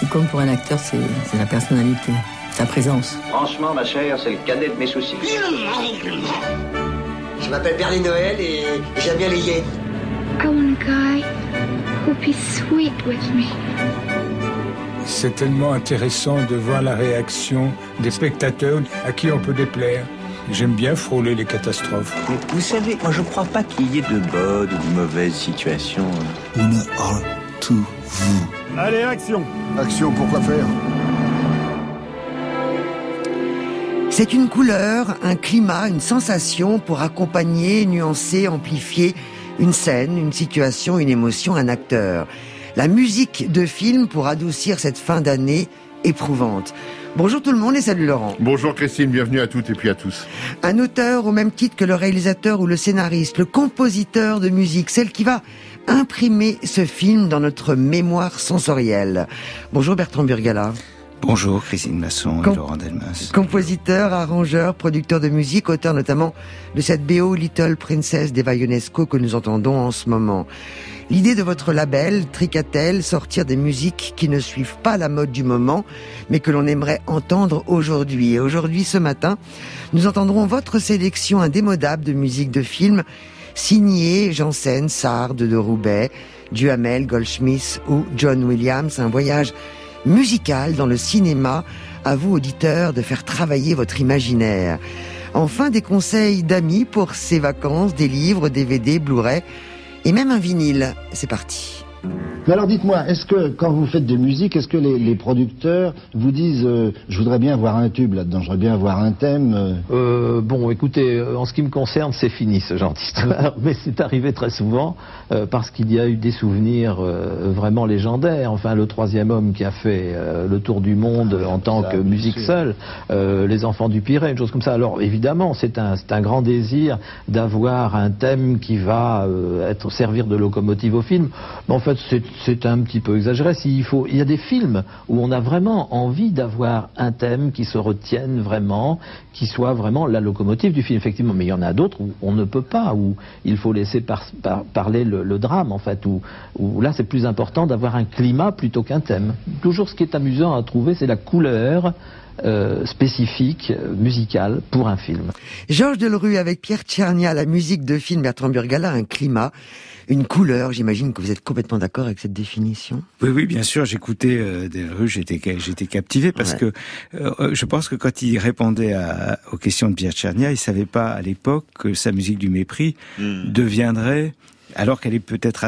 compte pour un acteur, c'est la personnalité, sa présence. Franchement, ma chère, c'est le cadet de mes soucis. Je m'appelle Bernie Noël et j'aime bien les hyènes. I want a guy who'll be sweet with me. C'est tellement intéressant de voir la réaction des spectateurs à qui on peut déplaire. J'aime bien frôler les catastrophes. Mais vous savez, moi je crois pas qu'il y ait de bonnes ou de mauvaises situations. On a tout vu. Allez, action! Action, pourquoi faire? C'est une couleur, un climat, une sensation pour accompagner, nuancer, amplifier une scène, une situation, une émotion, un acteur. La musique de film pour adoucir cette fin d'année éprouvante. Bonjour tout le monde et salut Laurent. Bonjour Christine, bienvenue à toutes et puis à tous. Un auteur au même titre que le réalisateur ou le scénariste, le compositeur de musique, celle qui va imprimer ce film dans notre mémoire sensorielle. Bonjour Bertrand Burgala. Bonjour Christine Masson et Laurent Delmas. Compositeur, arrangeur, producteur de musique, auteur notamment de cette BO Little Princess d'Eva Ionesco que nous entendons en ce moment. L'idée de votre label, Tricatel, sortir des musiques qui ne suivent pas la mode du moment, mais que l'on aimerait entendre aujourd'hui. Et aujourd'hui, ce matin, nous entendrons votre sélection indémodable de musique de film, signée Janssen, Sard, de Roubaix, Duhamel, Goldschmidt ou John Williams. Un voyage musical dans le cinéma. À vous, auditeurs, de faire travailler votre imaginaire. Enfin, des conseils d'amis pour ces vacances, des livres, DVD, Blu-ray et même un vinyle. C'est parti. Mais alors dites-moi, est-ce que quand vous faites de musique, est-ce que les producteurs vous disent je voudrais bien avoir un tube là-dedans, je voudrais bien avoir un thème Bon, écoutez, en ce qui me concerne, c'est fini ce genre d'histoire, mais c'est arrivé très souvent parce qu'il y a eu des souvenirs vraiment légendaires. Enfin, le troisième homme qui a fait le tour du monde en tant que musique seule, les enfants du Pirée, une chose comme ça. Alors évidemment, c'est un grand désir d'avoir un thème qui va servir de locomotive au film. Mais en fait, c'est un petit peu exagéré. Il y a des films où on a vraiment envie d'avoir un thème qui se retienne vraiment, qui soit vraiment la locomotive du film, effectivement. Mais il y en a d'autres où on ne peut pas, où il faut laisser parler le drame, en fait, où là, c'est plus important d'avoir un climat plutôt qu'un thème. Toujours, ce qui est amusant à trouver, c'est la couleur spécifique, musicale, pour un film. Georges Delerue avec Pierre Tchernia, la musique de film, Bertrand Burgala, un climat, une couleur. J'imagine que vous êtes complètement d'accord avec cette définition. Oui, bien sûr, j'écoutais Delerue, j'étais captivé parce que je pense que quand il répondait aux questions de Pierre Tchernia, il savait pas à l'époque que sa musique du mépris deviendrait, alors qu'elle est peut-être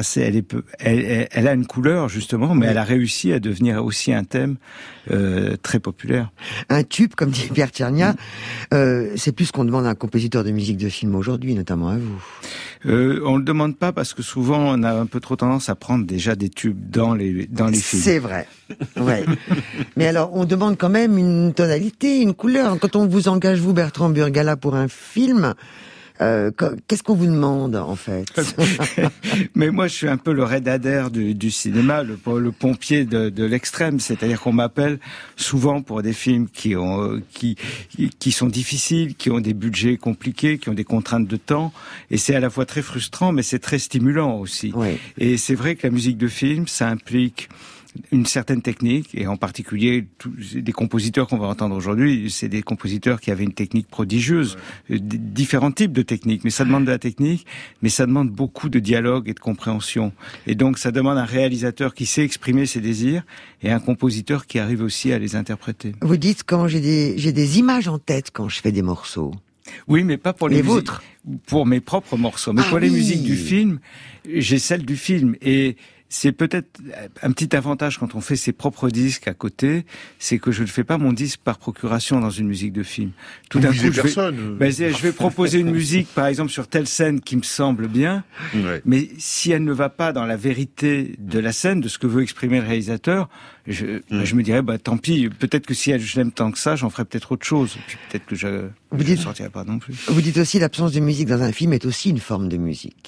elle a une couleur justement, mais elle a réussi à devenir aussi un thème très populaire. Un tube, comme dit Pierre Tchernia, c'est plus ce qu'on demande à un compositeur de musique de film aujourd'hui, notamment à vous. On le demande pas parce que souvent on a un peu trop tendance à prendre déjà des tubes dans les films. C'est vrai. Ouais. Mais alors, on demande quand même une tonalité, une couleur. Quand on vous engage, vous, Bertrand Burgala, pour un film, qu'est-ce qu'on vous demande, en fait? Mais moi, je suis un peu le Red Adair du cinéma, le pompier de l'extrême. C'est-à-dire qu'on m'appelle souvent pour des films qui sont difficiles, qui ont des budgets compliqués, qui ont des contraintes de temps. Et c'est à la fois très frustrant, mais c'est très stimulant aussi. Oui. Et c'est vrai que la musique de film, ça implique une certaine technique, et en particulier des compositeurs qu'on va entendre aujourd'hui, c'est des compositeurs qui avaient une technique prodigieuse, différents types de techniques, mais ça demande de la technique, mais ça demande beaucoup de dialogue et de compréhension. Et donc ça demande un réalisateur qui sait exprimer ses désirs et un compositeur qui arrive aussi à les interpréter. Vous dites quand j'ai des images en tête quand je fais des morceaux. Oui, mais pas pour les musiques, vôtres. Pour mes propres morceaux, mais pour les musiques du film, j'ai celle du film. Et c'est peut-être un petit avantage quand on fait ses propres disques à côté, c'est que je ne fais pas mon disque par procuration dans une musique de film. Tout d'un coup, je vais proposer une musique, par exemple, sur telle scène qui me semble bien, mais si elle ne va pas dans la vérité de la scène, de ce que veut exprimer le réalisateur, je me dirais, tant pis, peut-être que si je l'aime tant que ça, j'en ferai peut-être autre chose. Puis peut-être que je ne sortirai pas non plus. Vous dites aussi l'absence de musique dans un film est aussi une forme de musique.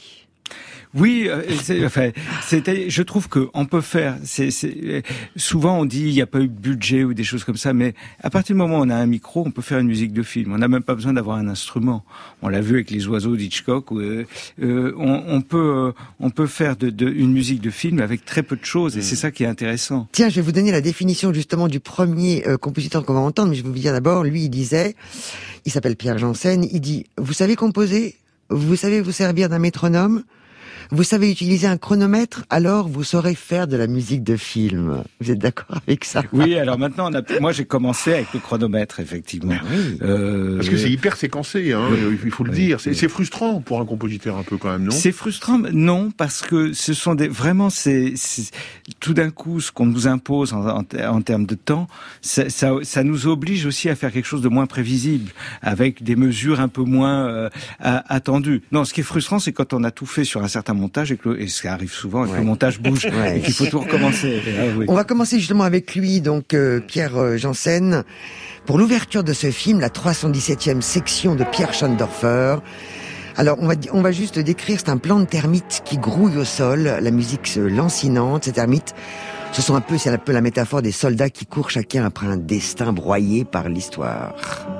Oui, je trouve que on peut faire. Souvent on dit il n'y a pas eu de budget ou des choses comme ça, mais à partir du moment où on a un micro, on peut faire une musique de film. On n'a même pas besoin d'avoir un instrument. On l'a vu avec Les Oiseaux d'Hitchcock. On peut faire une musique de film avec très peu de choses, et c'est ça qui est intéressant. Tiens, je vais vous donner la définition justement du premier compositeur qu'on va entendre, mais je vais vous dire d'abord, lui, il s'appelle Pierre Janssen. Il dit, vous savez composer, vous savez vous servir d'un métronome. Vous savez utiliser un chronomètre, alors vous saurez faire de la musique de film. Vous êtes d'accord avec ça? Oui, alors maintenant, moi j'ai commencé avec le chronomètre, effectivement. Oui. Parce que c'est hyper séquencé, hein, il faut le dire. C'est frustrant pour un compositeur un peu quand même, non? C'est frustrant, non, parce que ce sont c'est tout d'un coup, ce qu'on nous impose en termes de temps, ça nous oblige aussi à faire quelque chose de moins prévisible, avec des mesures un peu moins attendues. Non, ce qui est frustrant, c'est quand on a tout fait sur un certain montage et ce qui arrive souvent, le montage bouge et qu'il faut tout recommencer. On va commencer justement avec lui, donc Pierre Janssen, pour l'ouverture de ce film, la 317e section de Pierre Schoendoerfer. Alors on va juste décrire, c'est un plan de termites qui grouille au sol, la musique lancinante. Ces termites, c'est un peu la métaphore des soldats qui courent chacun après un destin broyé par l'histoire.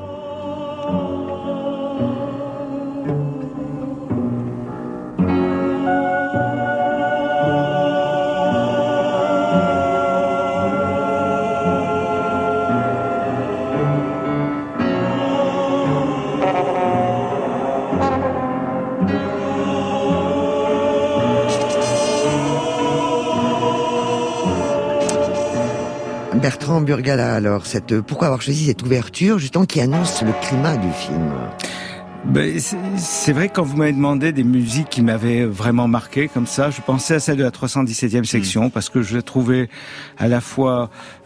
Bertrand Burgalat, alors, pourquoi avoir choisi cette ouverture, justement, qui annonce le climat du film? C'est vrai que quand vous m'avez demandé des musiques qui m'avaient vraiment marqué comme ça, je pensais à celle de la 317e section parce que je la trouvais à la fois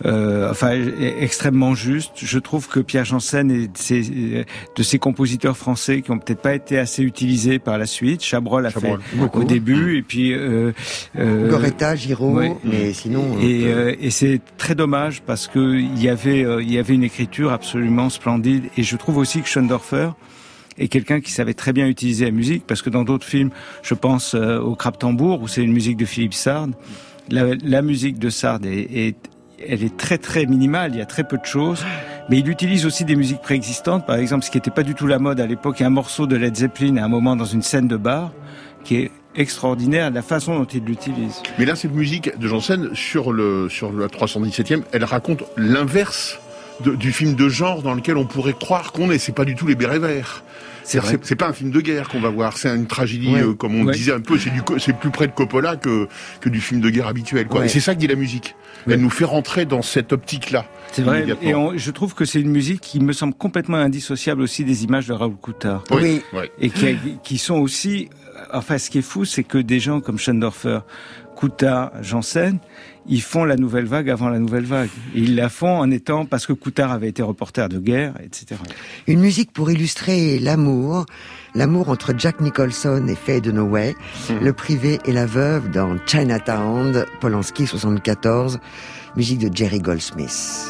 extrêmement juste. Je trouve que Pierre Janssen est de ces compositeurs français qui ont peut-être pas été assez utilisés par la suite. Chabrol a fait au début et puis Goretta, Giraud, mais sinon et c'est très dommage parce que il y avait une écriture absolument splendide et je trouve aussi que Schoendoerfer et quelqu'un qui savait très bien utiliser la musique, parce que dans d'autres films, je pense au Crabe-Tambour, où c'est une musique de Philippe Sard, la musique de Sard elle est très très minimale, il y a très peu de choses, mais il utilise aussi des musiques préexistantes, par exemple, ce qui n'était pas du tout la mode à l'époque, il y a un morceau de Led Zeppelin à un moment dans une scène de bar, qui est extraordinaire, la façon dont il l'utilise. Mais là, cette musique de Janssen, sur la 317e, elle raconte l'inverse du film de genre dans lequel on pourrait croire qu'on est. C'est pas du tout les bérets verts. C'est pas un film de guerre qu'on va voir, c'est une tragédie, comme on disait un peu, c'est plus près de Coppola que du film de guerre habituel, quoi. Et c'est ça que dit la musique. Elle nous fait rentrer dans cette optique-là. C'est vrai, et je trouve que c'est une musique qui me semble complètement indissociable aussi des images de Raoul Coutard. Oui. Et qui sont aussi, ce qui est fou, c'est que des gens comme Schoendoerfer, Coutard, Janssen, ils font la nouvelle vague avant la nouvelle vague. Et ils la font parce que Coutard avait été reporter de guerre, etc. Une musique pour illustrer l'amour entre Jack Nicholson et Faye Dunaway, le privé et la veuve dans Chinatown, Polanski 74, musique de Jerry Goldsmith.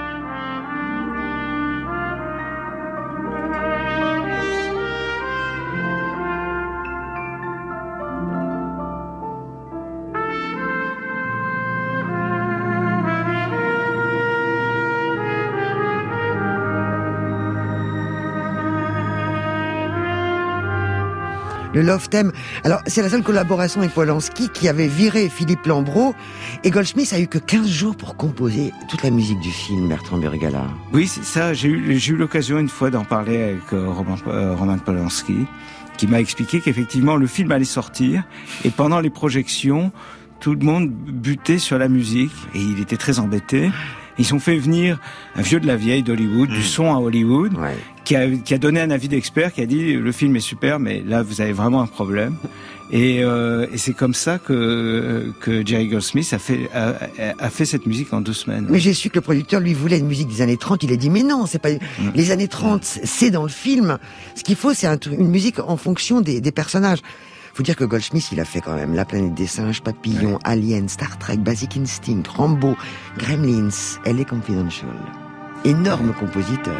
Le Love Theme. Alors, c'est la seule collaboration avec Polanski qui avait viré Philippe Lambros, et Goldsmith a eu que 15 jours pour composer toute la musique du film, Bertrand Burgalat. Oui, c'est ça. J'ai eu l'occasion une fois d'en parler avec Roman Polanski, qui m'a expliqué qu'effectivement le film allait sortir, et pendant les projections, tout le monde butait sur la musique, et il était très embêté. Ils ont fait venir un vieux de la vieille d'Hollywood, du son à Hollywood, qui a donné un avis d'expert, qui a dit le film est super, mais là vous avez vraiment un problème. Et c'est comme ça que Jerry Goldsmith a fait cette musique en 2 semaines. Mais j'ai su que le producteur lui voulait une musique des années 30. Il a dit mais non, c'est pas les années 30, c'est dans le film. Ce qu'il faut, c'est une musique en fonction des personnages. Faut dire que Goldsmith, il a fait quand même La planète des singes, Papillon, Alien, Star Trek, Basic Instinct, Rambo, Gremlins, LA Confidential. Énorme compositeur.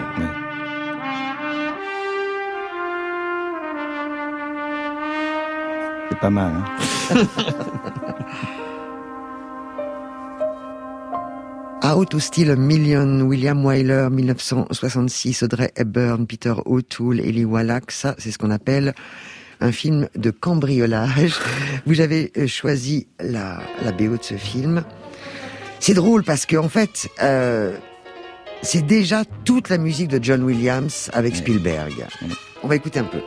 pas mal. Hein. How to Steal a Million, William Wyler, 1966, Audrey Hepburn, Peter O'Toole, Eli Wallach. Ça, c'est ce qu'on appelle un film de cambriolage. Vous avez choisi la BO de ce film. C'est drôle parce que en fait, c'est déjà toute la musique de John Williams avec Spielberg. On va écouter un peu.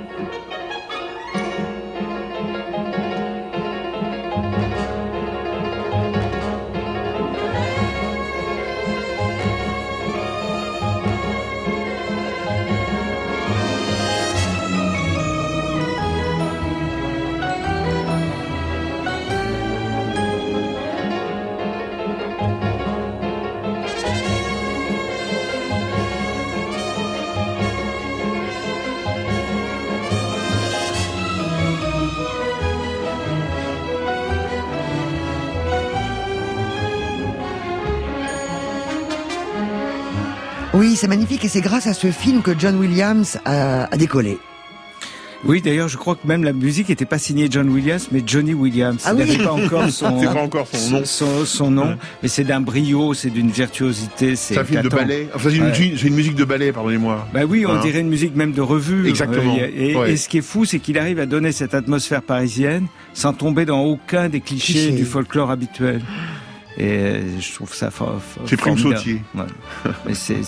Oui, c'est magnifique et c'est grâce à ce film que John Williams a décollé. Oui, d'ailleurs, je crois que même la musique n'était pas signée John Williams, mais Johnny Williams. Ah il oui. n'avait pas encore son, c'est pas encore son nom. Son nom, mais c'est d'un brio, c'est d'une virtuosité. C'est un film de ballet. Enfin, c'est une musique de ballet, pardonnez-moi. Bah oui, on dirait une musique même de revue. Exactement. Et ce qui est fou, c'est qu'il arrive à donner cette atmosphère parisienne sans tomber dans aucun des clichés du folklore habituel. Et je trouve ça c'est Prime Sautier. Ouais. Mais c'est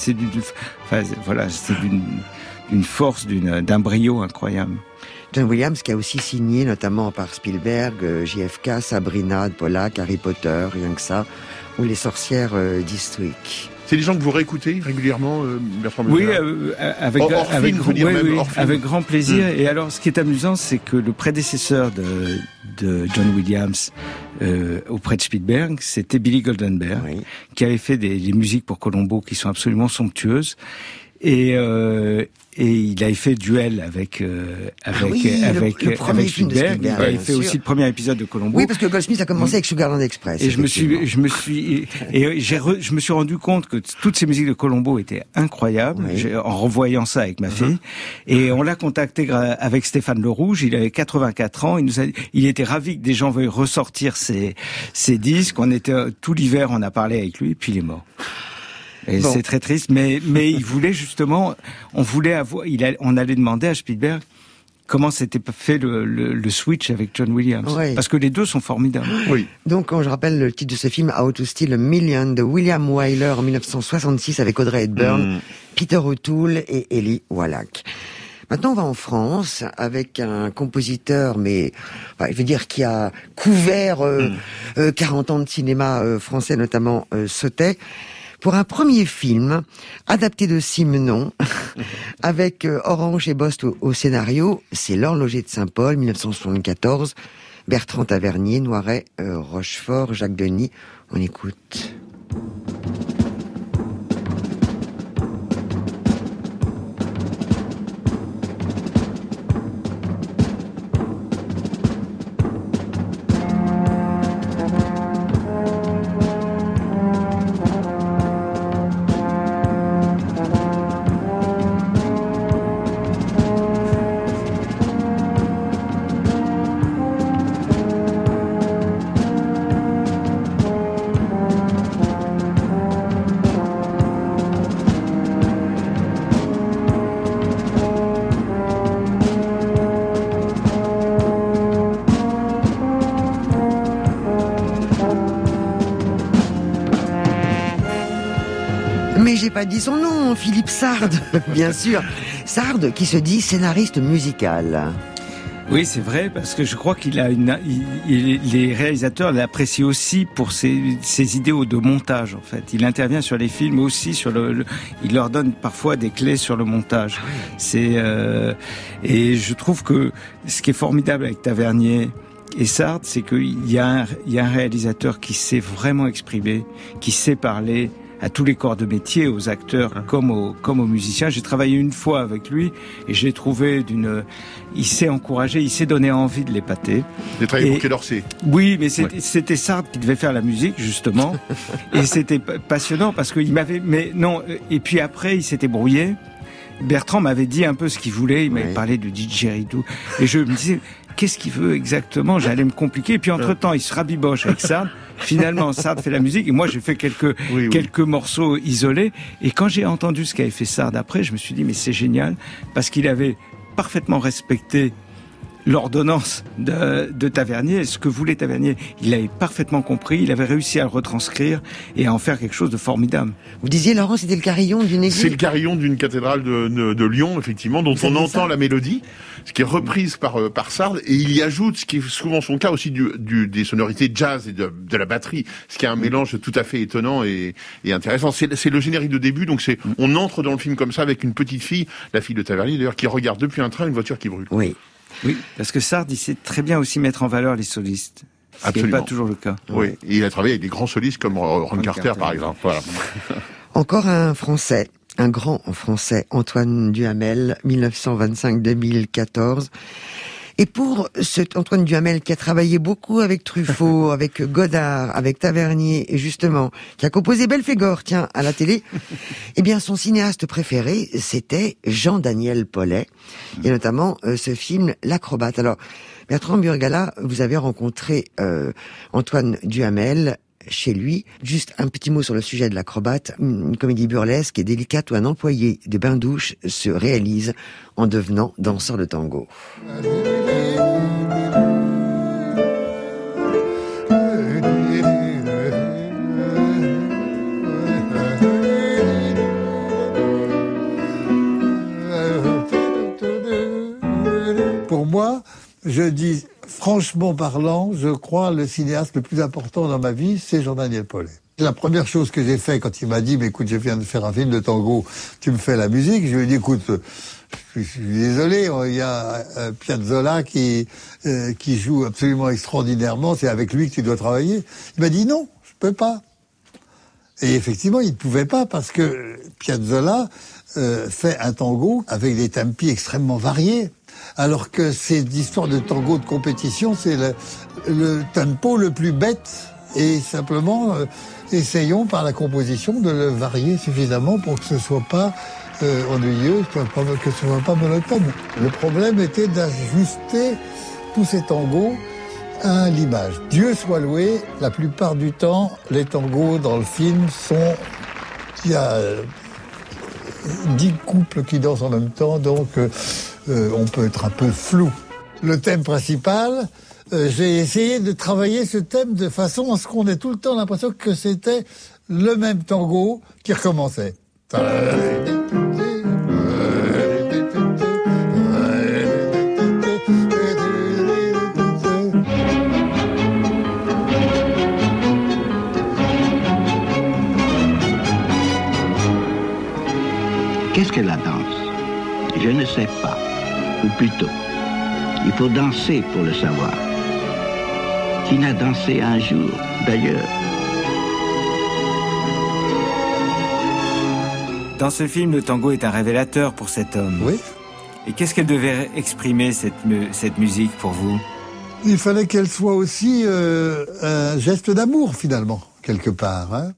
d'une force, d'un brio incroyable. John Williams qui a aussi signé notamment par Spielberg, JFK, Sabrina de Pollack, Harry Potter, rien que ça, ou Les Sorcières d'Eastwick. C'est des gens que vous réécoutez régulièrement, Bertrand Mézard? Oui, avec grand plaisir. Et alors, ce qui est amusant, c'est que le prédécesseur de John Williams auprès de Spielberg, c'était Billy Goldenberg, qui avait fait des musiques pour Columbo qui sont absolument somptueuses. Et il avait fait duel avec Spielberg. Il avait fait aussi le premier épisode de Columbo. Oui, parce que Goldsmith a commencé avec Sugarland Express. Et je me suis rendu compte que toutes ces musiques de Columbo étaient incroyables, en revoyant ça avec ma fille. Et on l'a contacté avec Stéphane Le Rouge. Il avait 84 ans. Il était ravi que des gens veuillent ressortir ses disques. Tout l'hiver, on a parlé avec lui, et puis il est mort. Et c'est très triste, mais il voulait justement, on allait demander à Spielberg comment s'était fait le switch avec John Williams. Oui. Parce que les deux sont formidables. Oui. Donc, quand je rappelle le titre de ce film, How to Steal a Million, de William Wyler en 1966 avec Audrey Hepburn, Peter O'Toole et Eli Wallach. Maintenant, on va en France avec un compositeur, mais je veux dire qui a couvert 40 ans de cinéma français, notamment Sautet, pour un premier film adapté de Simenon, avec Orange et Bost au scénario. C'est L'Horloger de Saint-Paul, 1974. Bertrand Tavernier, Noiret, Rochefort, Jacques Denis. On écoute. Mais j'ai pas dit son nom, Philippe Sard, bien sûr. Sard qui se dit scénariste musical. Oui, c'est vrai, parce que je crois les réalisateurs l'apprécient aussi pour ses idéaux de montage, en fait. Il intervient sur les films aussi il leur donne parfois des clés sur le montage. Et je trouve que ce qui est formidable avec Tavernier et Sard, c'est qu'il y a un réalisateur qui sait vraiment exprimer, qui sait parler à tous les corps de métier, aux acteurs comme aux musiciens. J'ai travaillé une fois avec lui et j'ai trouvé il s'est encouragé, il s'est donné envie de l'épater. J'ai travaillé pour Quai d'Orsay. Oui, mais c'était Sard qui devait faire la musique, justement. Et c'était passionnant parce qu'il m'avait, mais non, et puis après, il s'était brouillé. Bertrand m'avait dit un peu ce qu'il voulait, il m'avait parlé de didgeridoo, et je me disais, qu'est-ce qu'il veut exactement? J'allais me compliquer, et puis entre-temps, il se rabiboche avec Sard. Finalement, Sard fait la musique, et moi, j'ai fait quelques morceaux isolés, et quand j'ai entendu ce qu'avait fait Sard après, je me suis dit, mais c'est génial, parce qu'il avait parfaitement respecté l'ordonnance de Tavernier, ce que voulait Tavernier. Il l'avait parfaitement compris, il avait réussi à le retranscrire et à en faire quelque chose de formidable. Vous disiez, Laurent, c'était le carillon d'une église? C'est le carillon d'une cathédrale de Lyon, effectivement, dont on entend la mélodie, ce qui est reprise par Sard, et il y ajoute, ce qui est souvent son cas aussi, des sonorités jazz et de la batterie, ce qui est un mélange tout à fait étonnant et intéressant. C'est le générique de début, donc on entre dans le film comme ça avec une petite fille, la fille de Tavernier d'ailleurs, qui regarde depuis un train une voiture qui brûle. Oui, parce que Sard, il sait très bien aussi mettre en valeur les solistes. Ce qui n'est pas toujours le cas. Oui, et il a travaillé avec des grands solistes comme Ron Carter, par exemple. Voilà. Encore un Français, un grand Français, Antoine Duhamel, 1925-2014. Et pour cet Antoine Duhamel qui a travaillé beaucoup avec Truffaut, avec Godard, avec Tavernier, et justement, qui a composé Belphégor, tiens, à la télé, eh bien, son cinéaste préféré, c'était Jean-Daniel Paulet, et notamment ce film L'Acrobate. Alors, Bertrand Burgalat, vous avez rencontré Antoine Duhamel chez lui. Juste un petit mot sur le sujet de L'Acrobate, une comédie burlesque et délicate où un employé de bain-douche se réalise en devenant danseur de tango. Pour moi, je dis, franchement parlant, je crois le cinéaste le plus important dans ma vie, c'est Jean-Daniel Paulet. La première chose que j'ai fait quand il m'a dit, mais écoute, je viens de faire un film de tango, tu me fais la musique, je lui ai dit, écoute, je suis désolé, il y a Piazzolla qui joue absolument extraordinairement, c'est avec lui que tu dois travailler. Il m'a dit, non, je peux pas. Et effectivement, il ne pouvait pas parce que Piazzolla fait un tango avec des tempi extrêmement variés. Alors que ces histoires de tango de compétition, c'est le tempo le plus bête. Et simplement, essayons par la composition de le varier suffisamment pour que ce soit pas ennuyeux, que ce soit pas monotone. Le problème était d'ajuster tous ces tangos à l'image. Dieu soit loué, la plupart du temps, les tangos dans le film sont... Il y a 10 couples qui dansent en même temps, donc on peut être un peu flou. Le thème principal, j'ai essayé de travailler ce thème de façon à ce qu'on ait tout le temps l'impression que c'était le même tango qui recommençait. Qu'est-ce que la danse? Je ne sais pas. Ou plutôt, il faut danser pour le savoir. Qui n'a dansé un jour, d'ailleurs? Dans ce film, le tango est un révélateur pour cet homme. Oui. Et qu'est-ce qu'elle devait exprimer, cette musique, pour vous? Il fallait qu'elle soit aussi un geste d'amour, finalement, quelque part. Hein.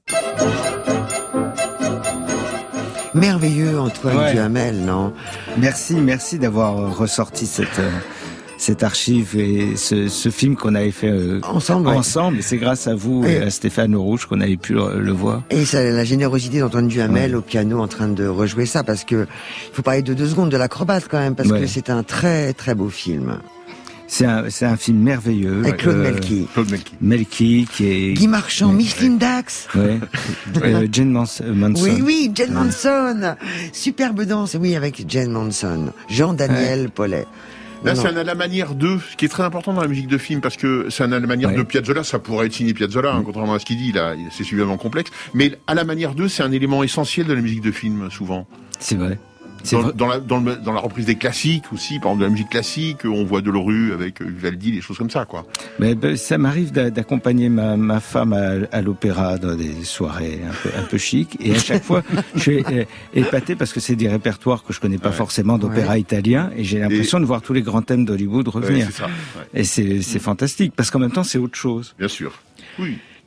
Merveilleux, Antoine Duhamel, non? Merci d'avoir ressorti cette archive et ce film qu'on avait fait ensemble. Et c'est grâce à vous et à Stéphane Rouge qu'on avait pu le voir. Et ça, la générosité d'Antoine Duhamel au piano en train de rejouer ça, parce que il faut parler de 2 secondes de l'Acrobate quand même, parce que c'est un très très beau film. C'est un film merveilleux. Avec Claude Melki. Melki qui est... Guy Marchand, Micheline Dax. Jane Manson. Oui, Jane Manson. Superbe danse, oui, avec Jane Manson. Jean-Daniel Paulet. Là, c'est un à la manière de, ce qui est très important dans la musique de film, parce que c'est un à la manière de Piazzolla, ça pourrait être signé Piazzolla, contrairement à ce qu'il dit, là, c'est suffisamment complexe, mais à la manière de, c'est un élément essentiel de la musique de film, souvent. C'est vrai. Dans la reprise des classiques aussi, par exemple de la musique classique, on voit Delorue avec Vivaldi, des choses comme ça, quoi. Mais ça m'arrive d'accompagner ma femme à l'opéra dans des soirées un peu chic, et à chaque fois je suis épaté parce que c'est des répertoires que je connais pas forcément d'opéra italien, et j'ai l'impression de voir tous les grands thèmes d'Hollywood revenir. C'est ça, et c'est fantastique parce qu'en même temps c'est autre chose. Bien sûr. Oui.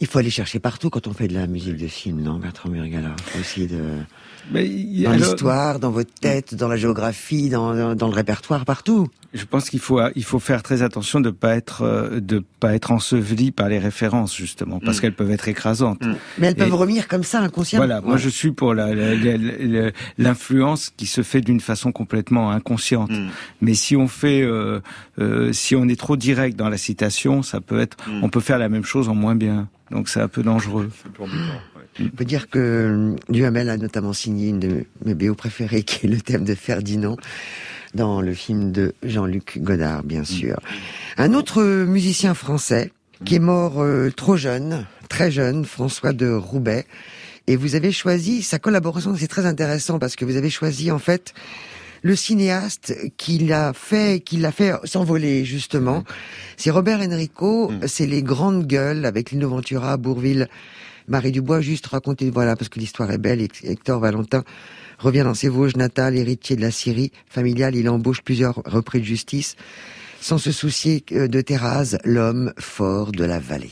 Il faut aller chercher partout quand on fait de la musique de film, non, Bertrand Burgalat? Il faut essayer dans l'histoire, dans votre tête, dans la géographie, dans le répertoire, partout. Je pense qu'il faut faire très attention de pas être enseveli par les références, justement, parce qu'elles peuvent être écrasantes. Mais elles peuvent revenir comme ça, inconsciemment. Voilà, moi je suis pour l'influence qui se fait d'une façon complètement inconsciente. Mais si on fait, si on est trop direct dans la citation, ça peut être, on peut faire la même chose en moins bien. Donc c'est un peu dangereux. On peut dire que Duhamel a notamment signé une de mes BO préférées, qui est le thème de Ferdinand, dans le film de Jean-Luc Godard, bien sûr. Un autre musicien français, qui est mort trop jeune, très jeune, François de Roubaix. Et vous avez choisi sa collaboration, c'est très intéressant, parce que vous avez choisi, en fait, le cinéaste qui l'a fait s'envoler, justement. C'est Robert Enrico, c'est Les Grandes Gueules, avec Lino Ventura, Bourvil, Marie Dubois. Juste raconter, voilà, parce que l'histoire est belle. Hector Valentin revient dans ses Vosges natales, héritier de la Syrie familiale. Il embauche plusieurs repris de justice, sans se soucier de Thérase, l'homme fort de la vallée.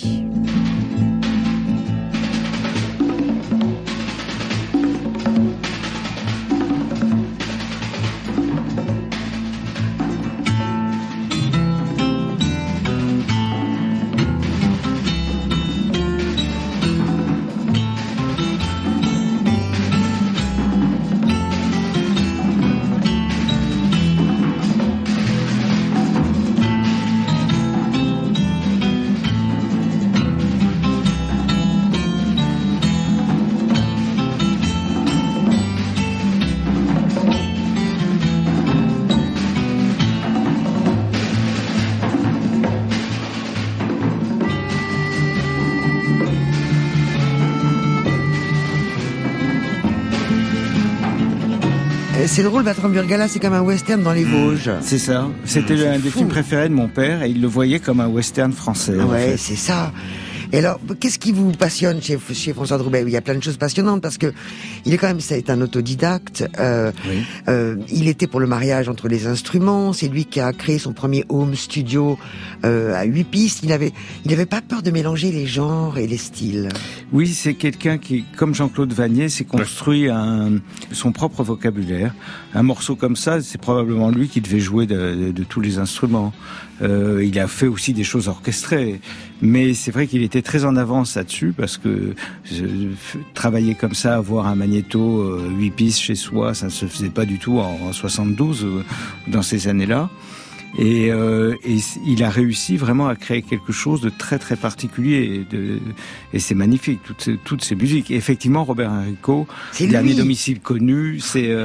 C'est drôle, Bertrand Burgalat, c'est comme un western dans les Vosges. C'est ça. C'était un des films préférés de mon père et il le voyait comme un western français. Ouais, c'est ça. Et alors, qu'est-ce qui vous passionne chez François de Roubaix? Il y a plein de choses passionnantes parce que il est quand même, c'est un autodidacte. Il était pour le mariage entre les instruments. C'est lui qui a créé son premier home studio à 8 pistes. Il avait pas peur de mélanger les genres et les styles. Oui, c'est quelqu'un qui, comme Jean-Claude Vanier, s'est construit son propre vocabulaire. Un morceau comme ça, c'est probablement lui qui devait jouer de tous les instruments. Il a fait aussi des choses orchestrées, mais c'est vrai qu'il était très en avance là-dessus parce que travailler comme ça, avoir un magnéto 8 pistes chez soi, ça ne se faisait pas du tout en 72 dans ces années-là. Et il a réussi vraiment à créer quelque chose de très très particulier et c'est magnifique toutes ces musiques. Et effectivement, Robert Enrico, Dernier domicile connu, c'est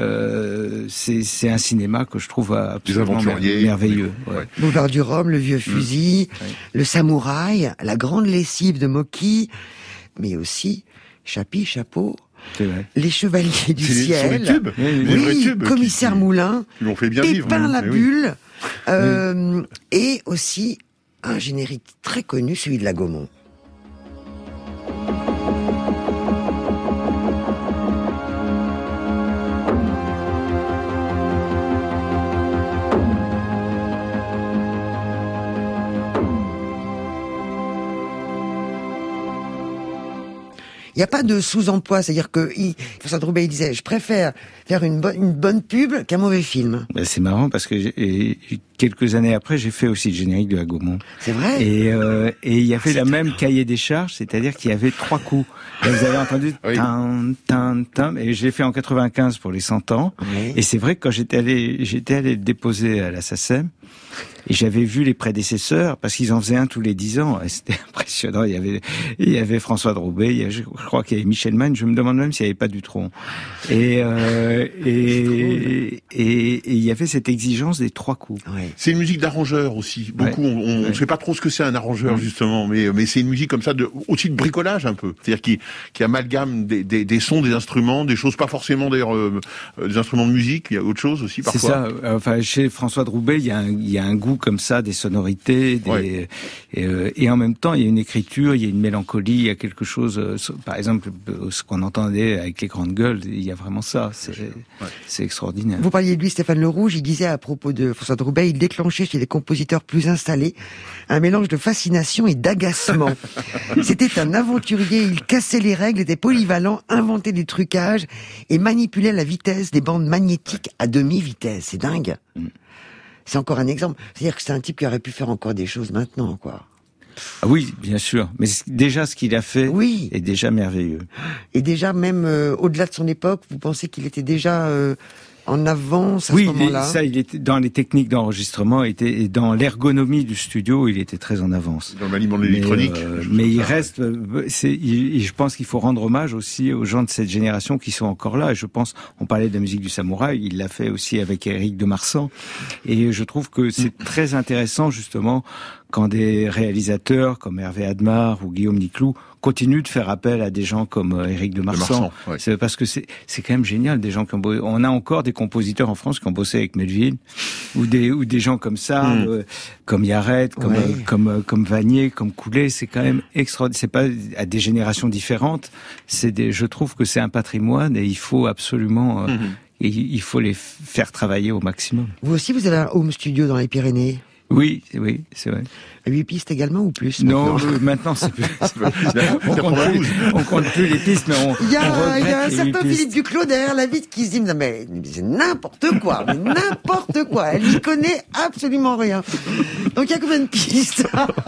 un cinéma que je trouve absolument merveilleux. Ouais. Boulevard du Rhum, Le Vieux Fusil, Le Samouraï, La Grande Lessive de Mocky, mais aussi Chapi, Chapeau. Les Chevaliers du Ciel, les tubes, les vrais tubes, Commissaire Moulin, ils l'ont fait bien Pépin vivre, la Bulle, et aussi un générique très connu, celui de la Gaumont. Il n'y a pas de sous-emploi, c'est-à-dire que François de Roubaix disait, je préfère faire une bonne pub qu'un mauvais film. Ben c'est marrant parce que quelques années après, j'ai fait aussi le générique de la Gaumont. C'est vrai. Et il y avait la même cahier des charges, c'est-à-dire qu'il y avait 3 coups. Et vous avez entendu tin, et je l'ai fait en 95 pour les 100 ans. Oui. Et c'est vrai que quand j'étais allé le déposer à la SACEM, et j'avais vu les prédécesseurs, parce qu'ils en faisaient un tous les 10 ans, et c'était impressionnant. Il y avait François de Roubaix, je crois qu'il y avait Michel Mann, je me demande même s'il n'y avait pas Dutronc. Et il y avait cette exigence des 3 coups. Ouais. C'est une musique d'arrangeur aussi. Beaucoup, on ne sait pas trop ce que c'est un arrangeur, justement, mais c'est une musique comme ça, aussi de bricolage un peu. C'est-à-dire qui amalgame des sons, des instruments, des choses pas forcément d'ailleurs des instruments de musique, il y a autre chose aussi parfois. C'est ça. Enfin, chez François de Roubaix, il y a un goût comme ça, des sonorités, et en même temps, il y a une écriture, il y a une mélancolie, il y a quelque chose. Par exemple, ce qu'on entendait avec Les Grandes Gueules, il y a vraiment ça. C'est extraordinaire. Vous parliez de lui, Stéphane Le Rouge. Il disait à propos de François de Roubaix, il déclenchait chez les compositeurs plus installés un mélange de fascination et d'agacement. C'était un aventurier, il cassait les règles, était polyvalent, inventait des trucages et manipulait la vitesse des bandes magnétiques à demi-vitesse. C'est dingue. C'est encore un exemple. C'est-à-dire que c'est un type qui aurait pu faire encore des choses maintenant, quoi. Ah oui, bien sûr. Mais déjà, ce qu'il a fait est déjà merveilleux. Et déjà, même au-delà de son époque, vous pensez qu'il était déjà en avance à ce moment-là? Oui, ça, il était dans les techniques d'enregistrement, et dans l'ergonomie du studio, il était très en avance. Dans l'aliment de l'électronique. Mais il reste, je pense qu'il faut rendre hommage aussi aux gens de cette génération qui sont encore là. Et je pense, on parlait de la musique du samouraï, il l'a fait aussi avec Éric de Marsan. Et je trouve que c'est très intéressant, justement, quand des réalisateurs comme Hervé Admar ou Guillaume Niclou continuent de faire appel à des gens comme Éric de Marsan. C'est parce que c'est quand même génial, des gens qui ont bossé. On a encore des compositeurs en France qui ont bossé avec Melville, ou des gens comme ça, comme Yared, comme Vanier, comme Coulet. C'est quand même extraordinaire. C'est pas à des générations différentes. Je trouve que c'est un patrimoine et il faut absolument, il faut les faire travailler au maximum. Vous aussi, vous avez un home studio dans les Pyrénées? Oui, c'est vrai. 8 pistes également ou plus? Non, maintenant c'est plus. On compte plus les pistes, mais il y a un certain Philippe Duclos derrière la vitre qui se dit, non mais c'est n'importe quoi, elle n'y connaît absolument rien. Donc il y a combien de pistes?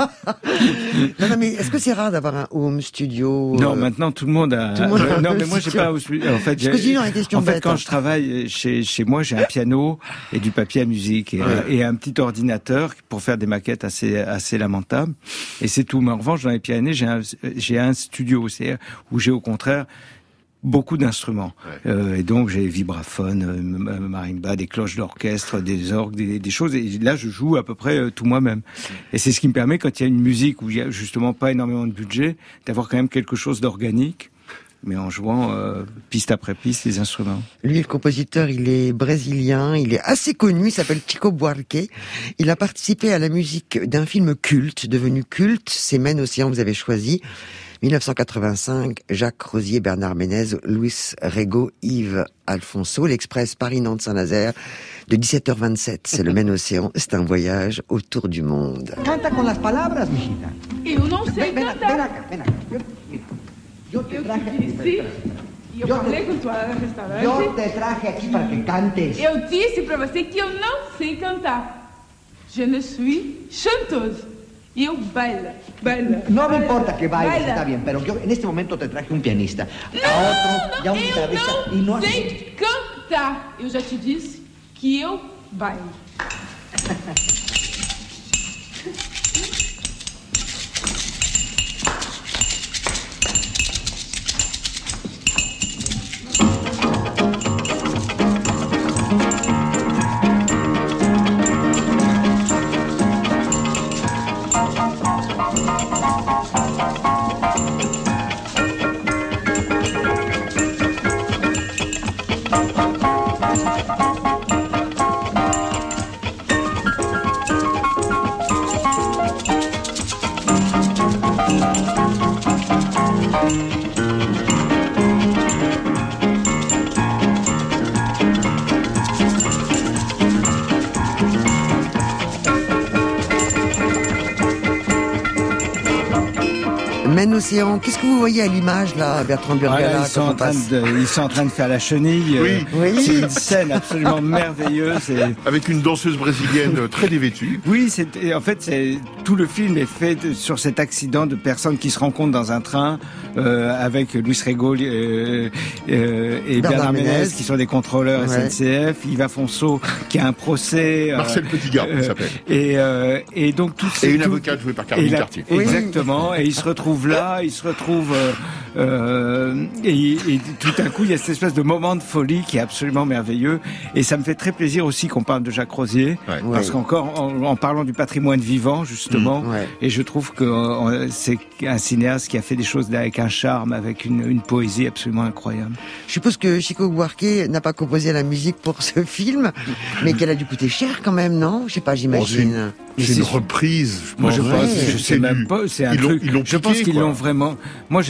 non mais est-ce que c'est rare d'avoir un home studio? Non, maintenant tout le monde a. Non mais moi j'ai pas. En fait, quand je travaille chez moi, j'ai un piano et du papier à musique et un petit ordinateur pour faire des maquettes assez lamentable, et c'est tout. Mais en revanche, dans les Pyrénées, j'ai un studio où j'ai au contraire beaucoup d'instruments. Et donc j'ai vibraphone, marimba, des cloches d'orchestre, des orgues, des choses. Et là, je joue à peu près tout moi-même. Et c'est ce qui me permet, quand il y a une musique où il y a justement pas énormément de budget, d'avoir quand même quelque chose d'organique, mais en jouant piste après piste les instruments. Lui, le compositeur, il est brésilien, il est assez connu, il s'appelle Chico Buarque. Il a participé à la musique d'un film culte, devenu culte, c'est Men Océan, vous avez choisi. 1985, Jacques Rosier, Bernard Ménez, Luis Rego, Yves Alfonso, l'Express Paris-Nantes-Saint-Nazaire de 17h27. C'est le Men Océan, c'est un voyage autour du monde. Canta con las palabras, mijita. Eu não sei cantar. Ven acá. Yo te traje. Eu falei com tua restaurante. Yo te traje aqui para que cantes. Eu disse para você que eu não sei cantar. Je ne suis chanteuse. Eu bailo. No me importa que bailes, está bien, pero yo en este momento te traje un pianista. Não, eu não sei cantar. Eu já te disse que eu bailo. Men Océan, qu'est-ce que vous voyez à l'image là, Bertrand Burgala? Ils sont en train de faire la chenille. Oui. C'est une scène absolument merveilleuse. Avec une danseuse brésilienne très dévêtue. Oui, en fait, tout le film est fait sur cet accident de personnes qui se rencontrent dans un train avec Luis Rego et Bernard Ménez, qui sont des contrôleurs SNCF. Yves Alfonso, qui a un procès. Marcel Petitgard, il s'appelle. Et donc et une avocate jouée par Caroline Cartier. Exactement. Et ils se retrouvent là, et tout à coup il y a cette espèce de moment de folie qui est absolument merveilleux, et ça me fait très plaisir aussi qu'on parle de Jacques Rosier, parce qu'encore en parlant du patrimoine vivant justement, et je trouve que c'est un cinéaste qui a fait des choses avec un charme, avec une poésie absolument incroyable. Je suppose que Chico Buarque n'a pas composé la musique pour ce film, mais qu'elle a dû coûter cher quand même, non? Je sais pas, j'imagine. C'est une reprise. Je sais même pas. C'est un truc. Je pense qu'ils l'ont vraiment. Moi, j'ai l'impression.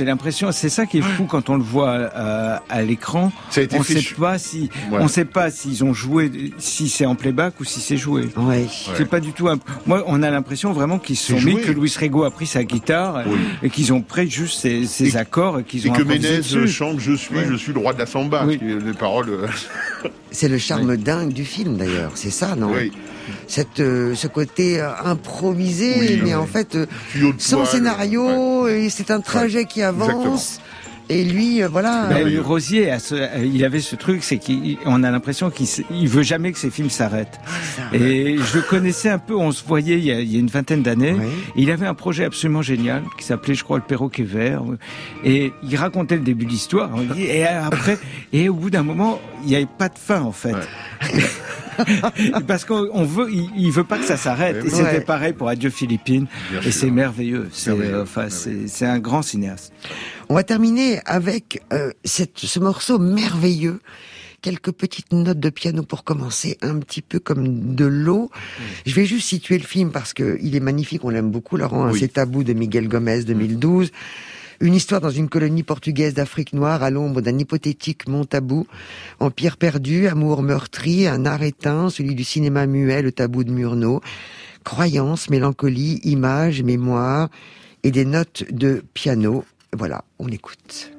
l'impression, c'est ça qui est fou quand on le voit à l'écran. On ne sait pas s'ils ont joué, si c'est en playback ou si c'est joué. Ouais. C'est pas du tout. Moi, on a l'impression vraiment qu'ils se sont mis, que Luis Rego a pris sa guitare et qu'ils ont pris juste ses accords et qu'ils ont. Et que Ménez chante je suis le roi de la samba. Oui. Les paroles. C'est le charme dingue du film d'ailleurs. C'est ça, non? Oui. Ce côté improvisé, mais en fait sans scénario, et c'est un trajet qui avance. Exactement. Et lui, voilà. Rosier, il avait ce truc, c'est qu'on a l'impression qu'il veut jamais que ses films s'arrêtent. Et je le connaissais un peu, on se voyait il y a une vingtaine d'années. Oui. Il avait un projet absolument génial qui s'appelait, je crois, Le Perroquet Vert. Et il racontait le début de l'histoire. Et après, au bout d'un moment, il n'y avait pas de fin en fait. Ouais. Parce il veut pas que ça s'arrête. Et c'était pareil pour Adieu Philippines. Et c'est merveilleux. C'est un grand cinéaste. On va terminer avec ce morceau merveilleux. Quelques petites notes de piano pour commencer, un petit peu comme de l'eau. Je vais juste situer le film parce que il est magnifique, on l'aime beaucoup, Laurent. C'est Tabou de Miguel Gomez, 2012. Une histoire dans une colonie portugaise d'Afrique noire à l'ombre d'un hypothétique mont Tabou. Empire perdu, amour meurtri, un art éteint, celui du cinéma muet, le Tabou de Murnau. Croyances, mélancolie, images, mémoire et des notes de piano. Voilà, on écoute.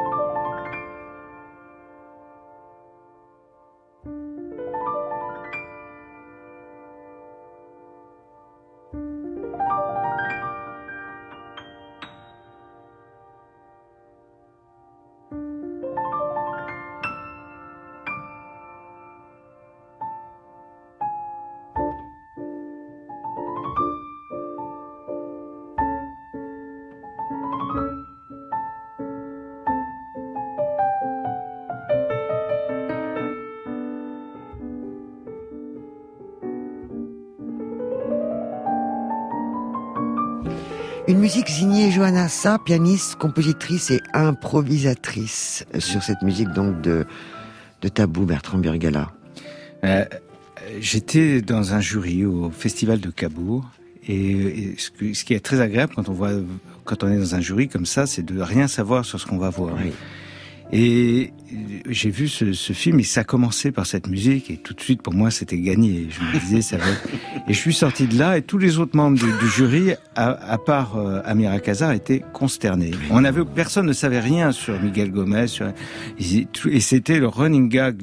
Une musique signée Johanna Sa, pianiste, compositrice et improvisatrice sur cette musique donc de Tabou, Bertrand Burgala. J'étais dans un jury au Festival de Cabourg et ce qui est très agréable quand on est dans un jury comme ça, c'est de rien savoir sur ce qu'on va voir. Oui. Et j'ai vu ce film et ça a commencé par cette musique et tout de suite pour moi c'était gagné. Je me disais ça va être... Et je suis sorti de là et tous les autres membres du jury, à part Amir Akazar, étaient consternés. Personne ne savait rien sur Miguel Gomez, et c'était le running gag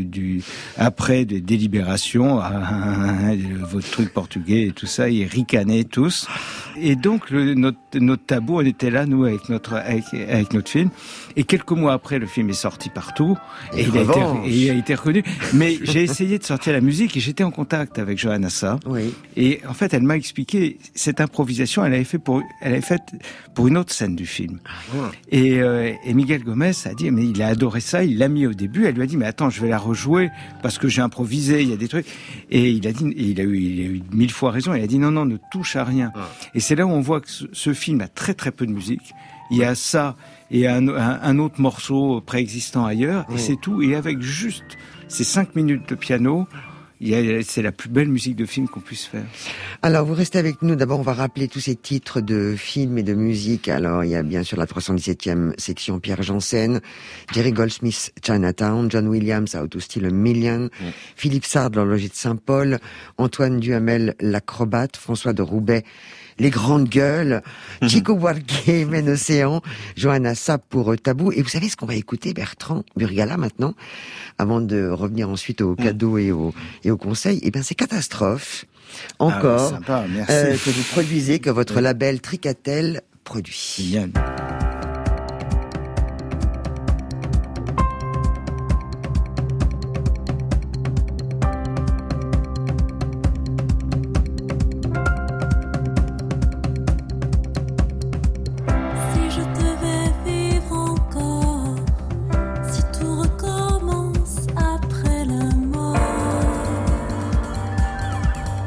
après des délibérations, votre truc portugais et tout ça, ils ricanaient tous. Et donc notre Tabou, on était là nous avec notre film. Et quelques mois après, le film est sorti partout et il a été reconnu. Mais j'ai essayé de sortir la musique et j'étais en contact avec Johanna Sa. Oui. Et en fait, elle m'a expliqué cette improvisation. Elle avait fait pour une autre scène du film. Ah. Et Miguel Gomez a dit, mais il a adoré ça. Il l'a mis au début. Elle lui a dit, mais attends, je vais la rejouer parce que j'ai improvisé. Il y a des trucs. Et il a dit, il a eu 1000 fois raison. Il a dit, non, ne touche à rien. Ah. Et c'est là où on voit que ce film a très très peu de musique. Il y a ça et un autre morceau préexistant ailleurs, et c'est tout. Et avec juste ces 5 minutes de piano, c'est la plus belle musique de film qu'on puisse faire. Alors, vous restez avec nous. D'abord, on va rappeler tous ces titres de films et de musique. Alors, il y a bien sûr la 317e section Pierre Janssen, Jerry Goldsmith, Chinatown, John Williams, How to Steal a Million, Philippe Sard, L'Horloger de Saint-Paul, Antoine Duhamel, L'Acrobate, François de Roubaix, Les Grandes Gueules, Chico Buarque, Mène Océan, Johanna Sa pour Tabou. Et vous savez ce qu'on va écouter, Bertrand Burgala, maintenant, avant de revenir ensuite au cadeau et au conseil. Eh bien, c'est Catastrophe, encore, sympa, merci. Que vous produisez, que votre label Tricatel produit. Bien.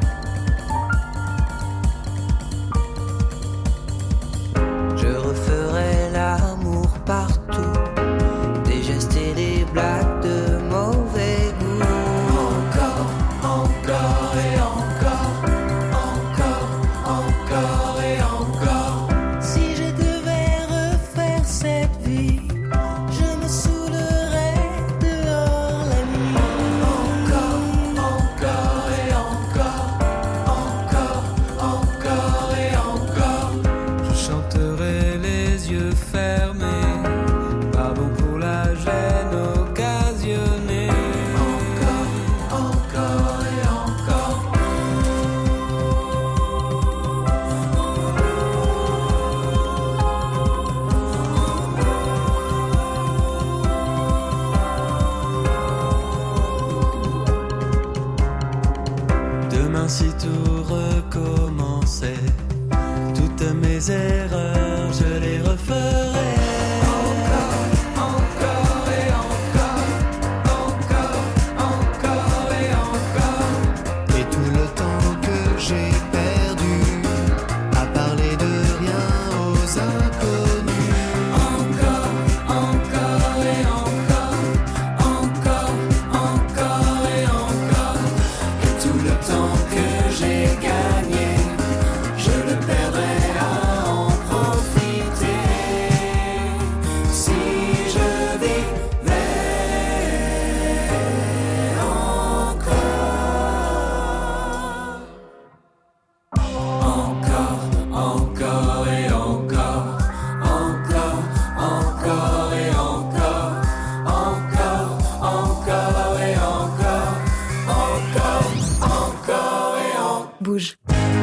Je referai inconnus. Encore, encore et encore, encore, encore et encore. Et tout le temps que j'ai gagné, je le perdrai à en profiter. Si je vivais encore, encore et encore, encore, encore et encore, encore, encore et encore, encore, encore et encore. Bouge.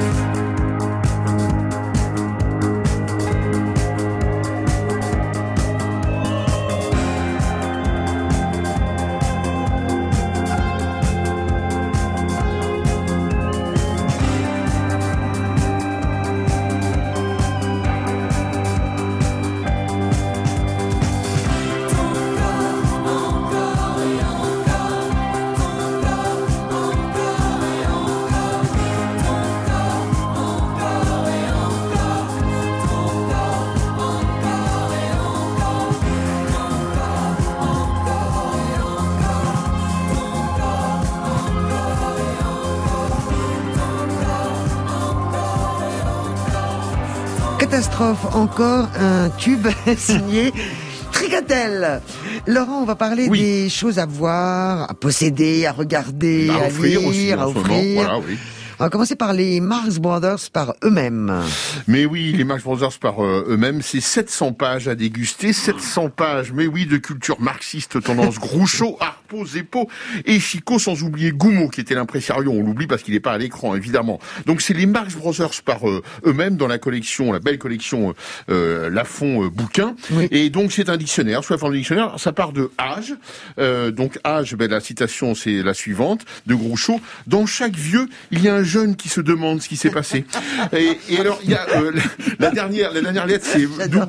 Catastrophe, encore un tube signé Tricatel. Laurent, on va parler des choses à voir, à posséder, à regarder, à offrir lire, aussi, à offrir. Voilà, oui. On va commencer par les Marx Brothers par eux-mêmes. Mais oui, les Marx Brothers par eux-mêmes, c'est 700 pages à déguster, 700 pages, mais oui, de culture marxiste, tendance Groucho, Harpo, Zeppo et Chico, sans oublier Goumeau, qui était l'impresario, on l'oublie parce qu'il n'est pas à l'écran, évidemment. Donc c'est les Marx Brothers par eux-mêmes dans la collection, la belle collection Lafon bouquin. Oui. Et donc c'est un dictionnaire, soit un dictionnaire, ça part de Age, donc Age, la citation c'est la suivante, de Groucho. Dans chaque vieux, il y a un jeune qui se demande ce qui s'est passé. Et alors, il y a la dernière lettre, c'est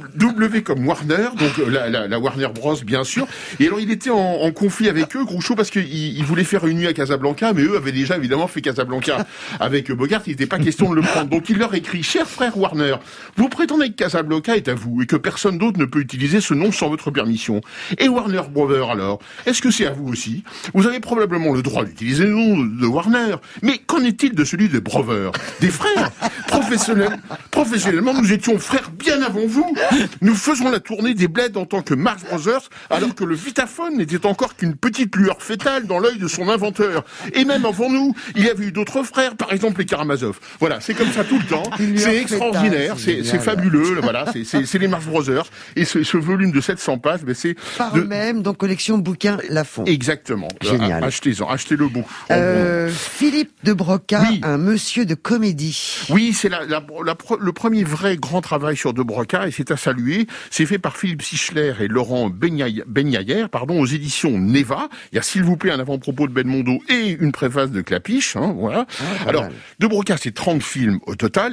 W comme Warner, donc la Warner Bros, bien sûr. Et alors, il était en conflit avec eux, Groucho, parce qu'il voulait faire une nuit à Casablanca, mais eux avaient déjà évidemment fait Casablanca avec Bogart. Il n'était pas question de le prendre. Donc, il leur écrit: cher frère Warner, vous prétendez que Casablanca est à vous et que personne d'autre ne peut utiliser ce nom sans votre permission. Et Warner Brothers, alors, est-ce que c'est à vous aussi? Vous avez probablement le droit d'utiliser le nom de Warner, mais qu'en est-il de celui de Brothers, des frères? Professionnellement, nous étions frères bien avant vous. Nous faisons la tournée des bleds en tant que Marx Brothers, alors que le Vitaphone n'était encore qu'une petite lueur fétale dans l'œil de son inventeur. Et même avant nous, il y avait eu d'autres frères, par exemple les Karamazov. Voilà, c'est comme ça tout le temps. C'est extraordinaire, c'est fabuleux. Voilà, c'est les Marx Brothers. Et ce volume de 700 pages, c'est par eux-mêmes, donc collection bouquin Lafon. Exactement. Génial. Achetez-en, achetez-le beau. Philippe de Broca, oui. Un monsieur de comédie. Oui, c'est le premier vrai grand travail sur de Broca, et c'est à saluer. C'est fait par Philippe Sichler et Laurent Benyayer, aux éditions Neva. Il y a, s'il vous plaît, un avant-propos de Belmondo et une préface de Clapiche. Voilà. Alors, de Broca, c'est 30 films au total.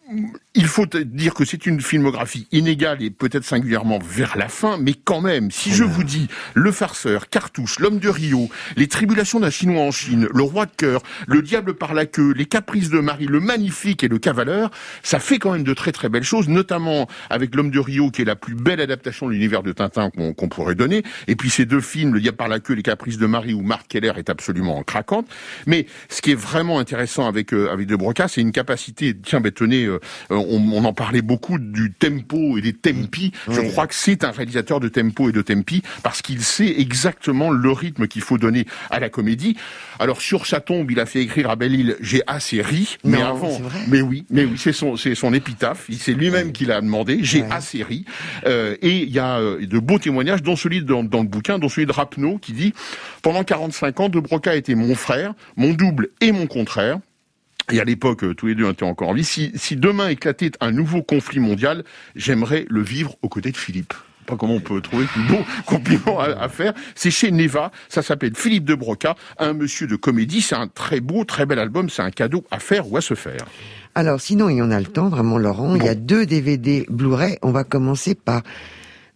Il faut dire que c'est une filmographie inégale et peut-être singulièrement vers la fin, mais quand même, si je vous dis Le Farceur, Cartouche, L'Homme de Rio, Les Tribulations d'un Chinois en Chine, Le Roi de Cœur, Le Diable par la queue, Les Caprices de Marie, Le Magnifique et Le Cavaleur, ça fait quand même de très très belles choses, notamment avec L'Homme de Rio, qui est la plus belle adaptation de l'univers de Tintin qu'on pourrait donner, et puis ces deux films, Le Diable par la queue, Les Caprices de Marie, où Marc Keller est absolument craquante. Mais ce qui est vraiment intéressant avec De Broca, c'est une capacité, tenez, on en parlait beaucoup du tempo et des tempi. Je crois que c'est un réalisateur de tempo et de tempi parce qu'il sait exactement le rythme qu'il faut donner à la comédie. Alors sur sa tombe, il a fait écrire à Belle-Île « J'ai assez ri », mais avant, mais oui, c'est son épitaphe. C'est lui-même qui l'a demandé. J'ai assez ri. Et il y a de beaux témoignages, dont celui dans le bouquin, dont celui de Rapneau qui dit « Pendant 45 ans, De Broca était mon frère, mon double et mon contraire. Et à l'époque, tous les deux étaient encore en vie. Si demain éclatait un nouveau conflit mondial, j'aimerais le vivre aux côtés de Philippe. » Pas comment on peut trouver plus beau compliment à faire. C'est chez Neva, ça s'appelle Philippe de Broca, un monsieur de comédie. C'est un très beau, très bel album. C'est un cadeau à faire ou à se faire. Alors, sinon, il y en a le temps, vraiment, Laurent. Bon. Il y a 2 DVD Blu-ray. On va commencer par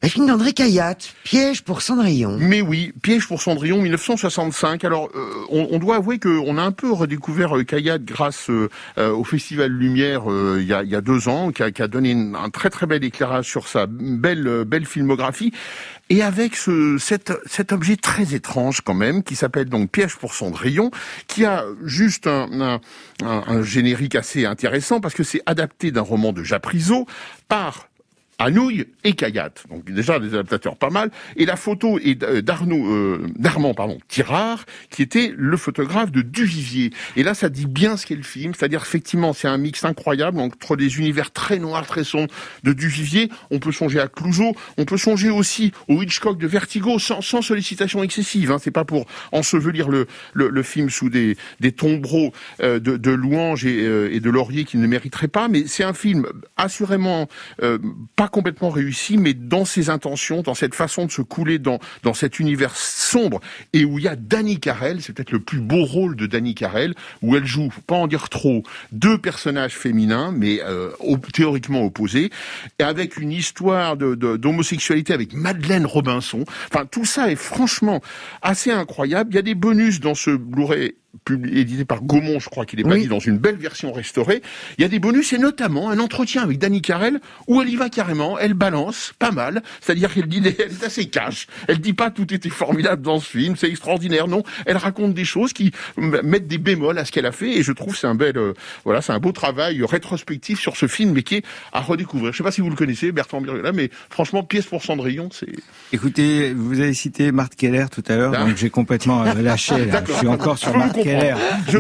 Un film d'André Cayatte, Piège pour Cendrillon. Mais oui, Piège pour Cendrillon, 1965. Alors, on doit avouer qu'on a un peu redécouvert Cayatte grâce au Festival Lumière il y a 2 ans, qui a donné un très très bel éclairage sur sa belle filmographie. Et avec cet objet très étrange quand même, qui s'appelle donc Piège pour Cendrillon, qui a juste un générique assez intéressant, parce que c'est adapté d'un roman de Japrisot par Anouilh et Cayatte. Donc déjà des adaptateurs pas mal. Et la photo est d'Armand Tirard, qui était le photographe de Duvivier. Et là, ça dit bien ce qu'est le film. C'est-à-dire, effectivement, c'est un mix incroyable entre des univers très noirs, très sombres de Duvivier. On peut songer à Clouzot. On peut songer aussi au Hitchcock de Vertigo, sans sollicitation excessive. Hein. C'est pas pour ensevelir le film sous des tombereaux de louanges et de lauriers qui ne mériteraient pas. Mais c'est un film assurément pas complètement réussi, mais dans ses intentions, dans cette façon de se couler dans cet univers sombre, et où il y a Dany Carrel, c'est peut-être le plus beau rôle de Dany Carrel, où elle joue, faut pas en dire trop, 2 personnages féminins, mais théoriquement opposés, et avec une histoire d'homosexualité avec Madeleine Robinson. Enfin, tout ça est franchement assez incroyable. Il y a des bonus dans ce Blu-ray édité par Gaumont, je crois qu'il est pas dit, dans une belle version restaurée. Il y a des bonus, et notamment un entretien avec Dany Carrel, où elle y va carrément, elle balance, pas mal, c'est-à-dire qu'elle dit, elle est assez cash, elle dit pas tout était formidable dans ce film, c'est extraordinaire, non, elle raconte des choses qui mettent des bémols à ce qu'elle a fait, et je trouve que c'est un c'est un beau travail rétrospectif sur ce film, mais qui est à redécouvrir. Je sais pas si vous le connaissez, Bertrand Buriola, mais franchement, Piège pour Cendrillon, c'est... Écoutez, vous avez cité Marthe Keller tout à l'heure, donc j'ai complètement lâché, là. Je suis encore sur Marthe Keller.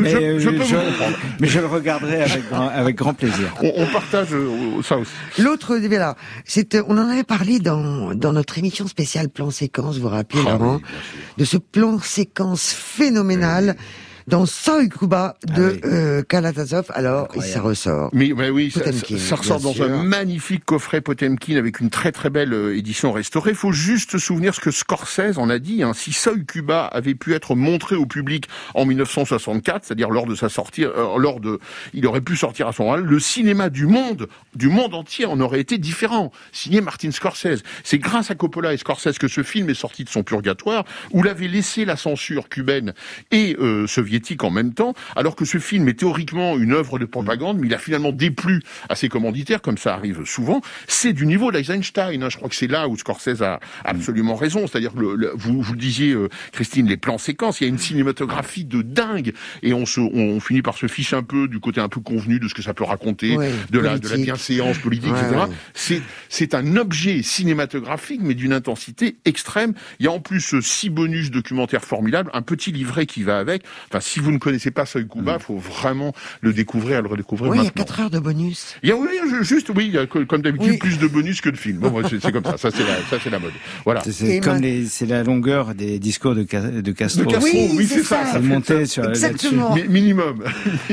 Mais je le regarderai avec grand plaisir. On partage ça aussi. L'autre, voilà, on en avait parlé dans notre émission spéciale plan séquence, vous vous rappelez, Laurent, de ce plan séquence phénoménal dans Soy Cuba de Kalatazov. Alors, ça ressort. Mais oui, ça ressort dans un magnifique coffret Potemkin avec une très très belle édition restaurée. Il faut juste se souvenir ce que Scorsese en a dit. Hein. Si Soy Cuba avait pu être montré au public en 1964, c'est-à-dire lors de sa sortie, il aurait pu sortir à son moment, le cinéma du monde entier en aurait été différent. Signé Martin Scorsese. C'est grâce à Coppola et Scorsese que ce film est sorti de son purgatoire, où l'avait laissé la censure cubaine et soviétique en même temps, alors que ce film est théoriquement une œuvre de propagande, mais il a finalement déplu à ses commanditaires, comme ça arrive souvent. C'est du niveau d'Eisenstein, hein. Je crois que c'est là où Scorsese a absolument raison. C'est-à-dire que vous le disiez, Christine, les plans séquences, il y a une cinématographie de dingue, et on finit par se ficher un peu du côté un peu convenu de ce que ça peut raconter, de la bienséance politique, etc. C'est un objet cinématographique, mais d'une intensité extrême. Il y a en plus 6 bonus documentaires formidables, un petit livret qui va avec. Enfin, si vous ne connaissez pas Soy Cuba, faut vraiment le redécouvrir maintenant. Il y a 4 heures de bonus. Il y a comme d'habitude plus de bonus que de films. Bon, c'est comme ça. Ça c'est la mode. Voilà. C'est la longueur des discours de Castro. De Castro, oui, c'est ça. C'est monté sur exactement. Minimum.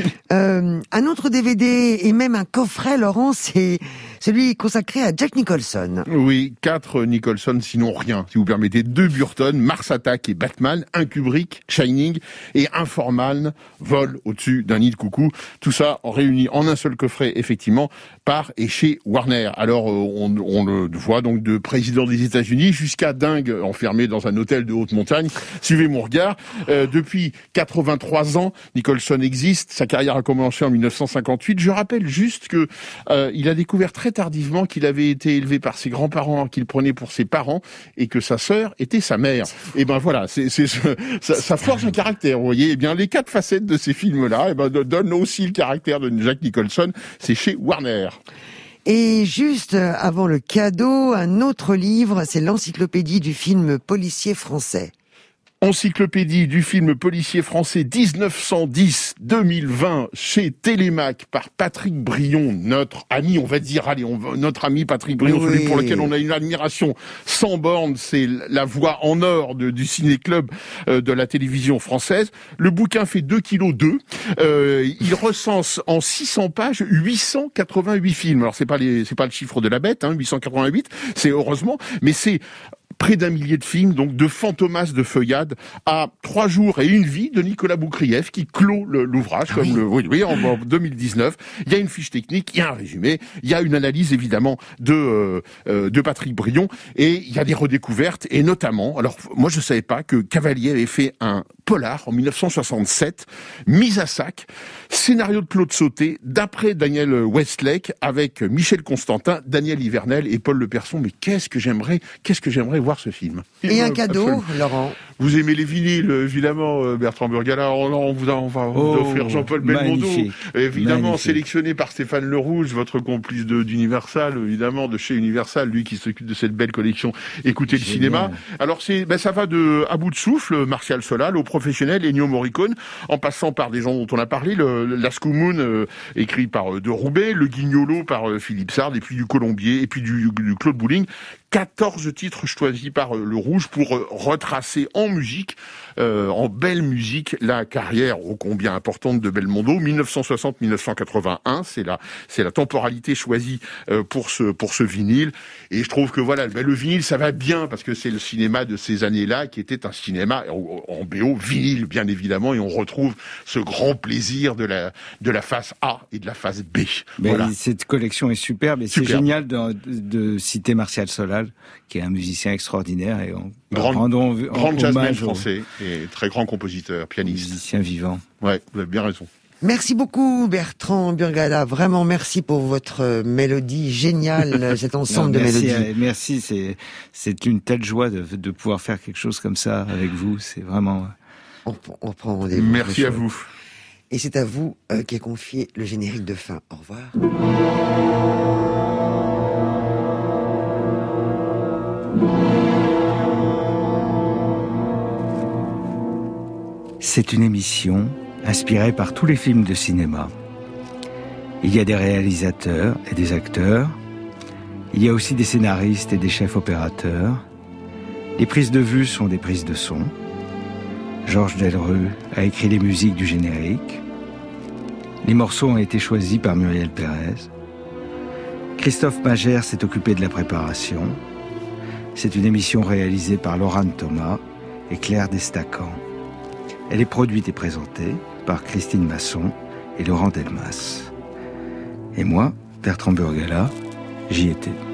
Un autre DVD et même un coffret, Laurent, c'est celui consacré à Jack Nicholson. Oui, 4 Nicholson, sinon rien. Si vous permettez, 2 Burton, Mars Attack et Batman, un Kubrick, Shining, et un Forman, Vol au-dessus d'un nid de coucou. Tout ça réuni en un seul coffret, effectivement, par et chez Warner. Alors, on le voit donc de président des États-Unis jusqu'à dingue enfermé dans un hôtel de haute montagne. Suivez mon regard. Depuis 83 ans, Nicholson existe. Sa carrière a commencé en 1958. Je rappelle juste que il a découvert très tardivement qu'il avait été élevé par ses grands-parents, qu'il prenait pour ses parents, et que sa sœur était sa mère. Et ben voilà, ça forge un caractère, vous voyez. Et bien les 4 facettes de ces films-là, donnent aussi le caractère de Jack Nicholson. C'est chez Warner. Et juste avant le cadeau, un autre livre, c'est l'encyclopédie du film policier français. Encyclopédie du film policier français 1910-2020 chez Télémac par Patrick Brion, notre ami, on va dire, notre ami Patrick Brion, celui pour lequel on a une admiration sans borne, c'est la voix en or du ciné-club de la télévision française. Le bouquin fait 2,2 kg. Il recense en 600 pages 888 films. Alors c'est pas le chiffre de la bête, 888, c'est heureusement, mais c'est près d'1 millier de films, donc de Fantomas de feuillade à 3 jours et 1 vie de Nicolas Boukrieff qui clôt l'ouvrage, en 2019. Il y a une fiche technique, il y a un résumé, il y a une analyse évidemment de Patrick Brion, et il y a des redécouvertes, et notamment, alors moi je savais pas que Cavalier avait fait un polar en 1967, Mise à sac, scénario de Claude Sauté, d'après Daniel Westlake, avec Michel Constantin, Daniel Ivernel et Paul Leperson. Mais qu'est-ce que j'aimerais voir ce film. Et un cadeau, absolument. Laurent. Vous aimez les vinyles, évidemment, Bertrand Burgala. On va vous offrir Jean-Paul Belmondo, évidemment, sélectionné par Stéphane Le Rouge, votre complice d'Universal, évidemment, de chez Universal, lui qui s'occupe de cette belle collection Écoutez le cinéma. Alors ça va de À bout de souffle, Martial Solal, au professionnel, Ennio Morricone, en passant par des gens dont on a parlé, Lascaux Moon, écrit par De Roubaix, Le Guignolo par Philippe Sard, et puis du Colombier, et puis du Claude Bouling. 14 titres choisis par Le Rouge pour retracer en musique, en belle musique, la carrière ô combien importante de Belmondo. 1960-1981, c'est la temporalité choisie pour ce vinyle. Et je trouve que le vinyle, ça va bien parce que c'est le cinéma de ces années-là qui était un cinéma en BO vinyle, bien évidemment, et on retrouve ce grand plaisir de la face A et de la face B. Voilà. Cette collection est superbe, et c'est génial de citer Martial Solal, qui est un musicien extraordinaire, et grand jazzman français et très grand compositeur, pianiste. Musicien vivant. Ouais, vous avez bien raison. Merci beaucoup Bertrand Burgala, vraiment merci pour votre mélodie géniale, cet ensemble de mélodies. Merci, c'est une telle joie de pouvoir faire quelque chose comme ça avec vous, c'est vraiment... On prend rendez-vous. Merci à vous. Et c'est à vous qu'est confié le générique de fin. Au revoir. C'est une émission inspirée par tous les films de cinéma. Il y a des réalisateurs et des acteurs. Il y a aussi des scénaristes et des chefs opérateurs. Les prises de vue sont des prises de son. Georges Delrue a écrit les musiques du générique. Les morceaux ont été choisis par Muriel Pérez. Christophe Magère s'est occupé de la préparation. C'est une émission réalisée par Laurent Thomas et Claire Destacan. Elle est produite et présentée par Christine Masson et Laurent Delmas. Et moi, Bertrand Burgala, j'y étais.